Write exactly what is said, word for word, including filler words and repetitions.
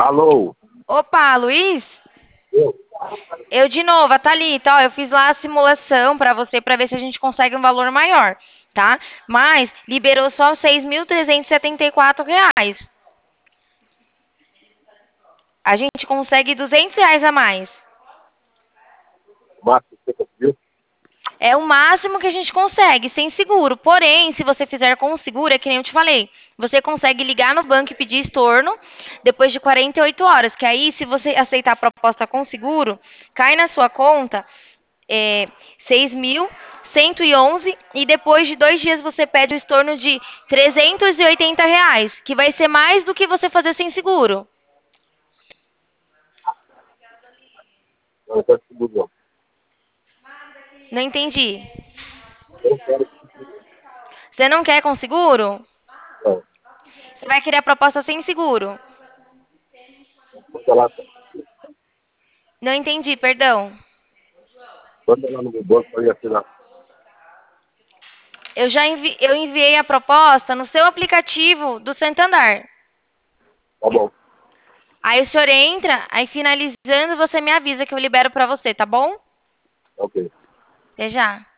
Alô? Opa, Luiz? Eu? Eu de novo, a Thalita, ó, eu fiz lá a simulação pra você pra ver se a gente consegue um valor maior, tá? Mas liberou só seis mil trezentos e setenta e quatro reais. A gente consegue duzentos reais a mais. Márcio, você conseguiu? É o máximo que a gente consegue, sem seguro. Porém, se você fizer com seguro, é que nem eu te falei, você consegue ligar no banco e pedir estorno depois de quarenta e oito horas. Que aí, se você aceitar a proposta com seguro, cai na sua conta é, seis mil cento e onze e depois de dois dias você pede o estorno de trezentos e oitenta reais, que vai ser mais do que você fazer sem seguro. Não, eu quero seguro não. Não entendi. Eu quero Você não quer com seguro? não. Você vai querer a proposta sem seguro? Manda lá, Não entendi, perdão. manda lá no meu banco para ir assinar. Eu já envi eu enviei a proposta no seu aplicativo do Santander. Tá bom. Aí o senhor entra, aí finalizando você me avisa que eu libero para você, tá bom? Ok. Até já.